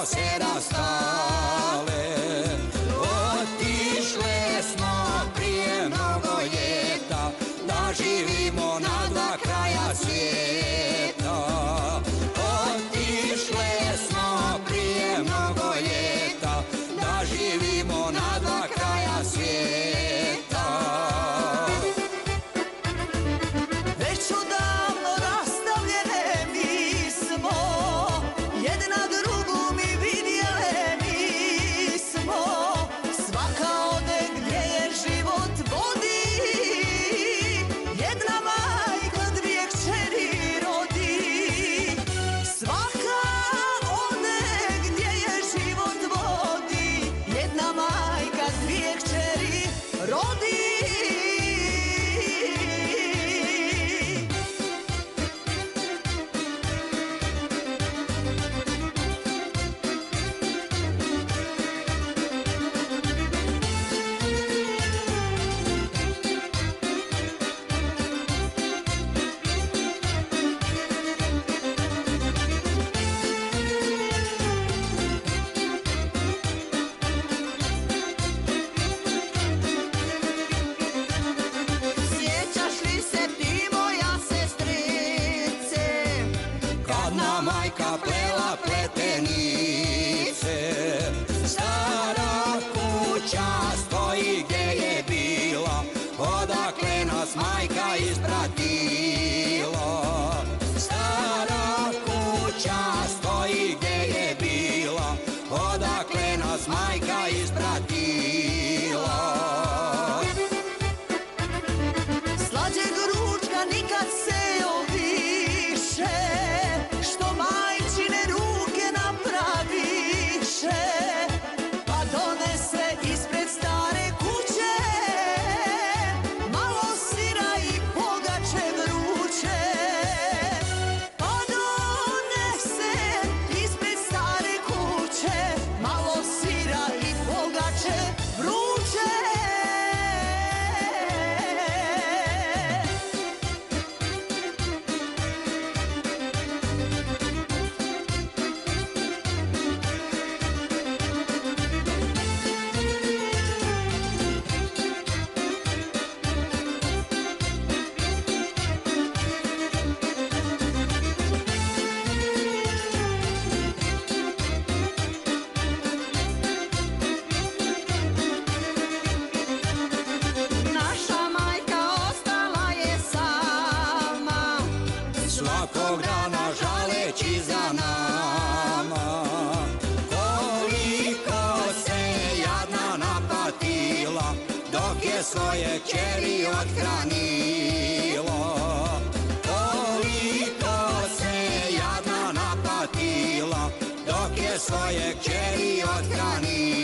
smo se rastale. Otišle smo prije mnogo ljeta, da živimo na dva kraja svijeta. Otišle smo prije mnogo ljeta, da živimo na dva kraja svijeta. Već odavno rastavljene mi smo, jedna drugu mi vidjele nismo. Svaka ode gdje je život vodi, jedna majka dvije kćeri rodi. Svaka ode gdje je život vodi, jedna majka dvije kćeri rodi. Sjećaš li se ti, moja sestrice, kad nam majka plela pletenice? Stara kuća stoji gdje je bila, odakle nas majka ispratila. Stara kuća stoji gdje je bila, odakle nas majka ispratila. slađeg ručka nikad seo više, što majčine ruke napraviše. Pa donese ispred stare kuće malo sira i pogače vruće. Pa donese ispred stare kuće malo sira i pogače vruće. Naša majka ostala je sama, Svakog dana žaleći za nama. Koliko se jadna napatila, dok je svoje kćeri othranila. Koliko se jadna napatila, dok je svoje kćeri othranila.